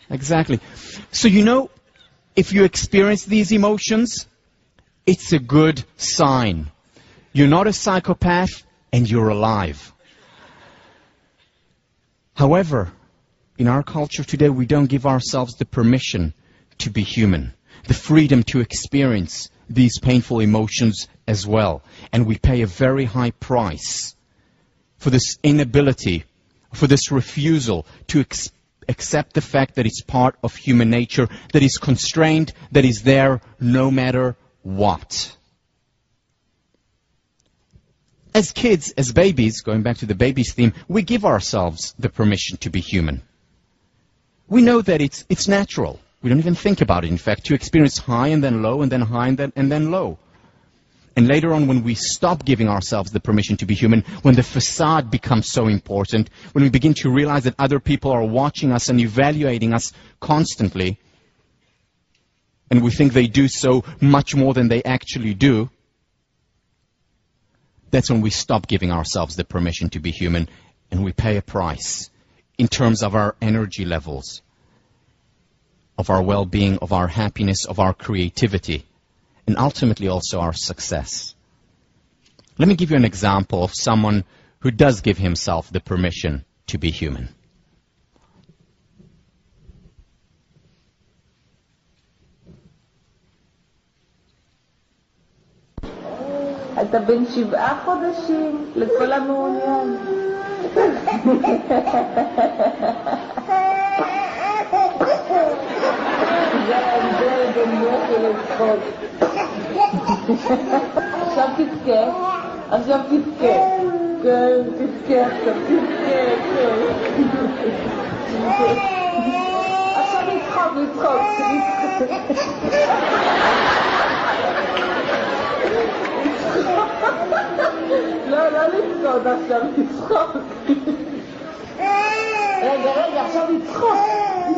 Exactly. So if you experience these emotions, it's a good sign. You're not a psychopath and you're alive. However, in our culture today, we don't give ourselves the permission to be human, the freedom to experience these painful emotions as well. And we pay a very high price for this inability, for this refusal to accept the fact that it's part of human nature, that is constrained, that is there no matter what. As kids, as babies, going back to the babies theme, we give ourselves the permission to be human. We know that it's natural. We don't even think about it, in fact, to experience high and then low and then high and then low. And later on, when we stop giving ourselves the permission to be human, when the facade becomes so important, when we begin to realize that other people are watching us and evaluating us constantly, and we think they do so much more than they actually do, that's when we stop giving ourselves the permission to be human, and we pay a price in terms of our energy levels, of our well-being, of our happiness, of our creativity, and ultimately also our success. Let me give you an example of someone who does give himself the permission to be human. אתה בן 7 חודשים לכל המעוניין. זה ההבדל בין יופי לצחוק. עכשיו תבכה, עכשיו תבכה. כן, תבכה, עכשיו תבכה, כן. עכשיו לצחוק, לצחוק. לא, לא לצחוק, עכשיו לצחוק. רגע, עכשיו לצחוק.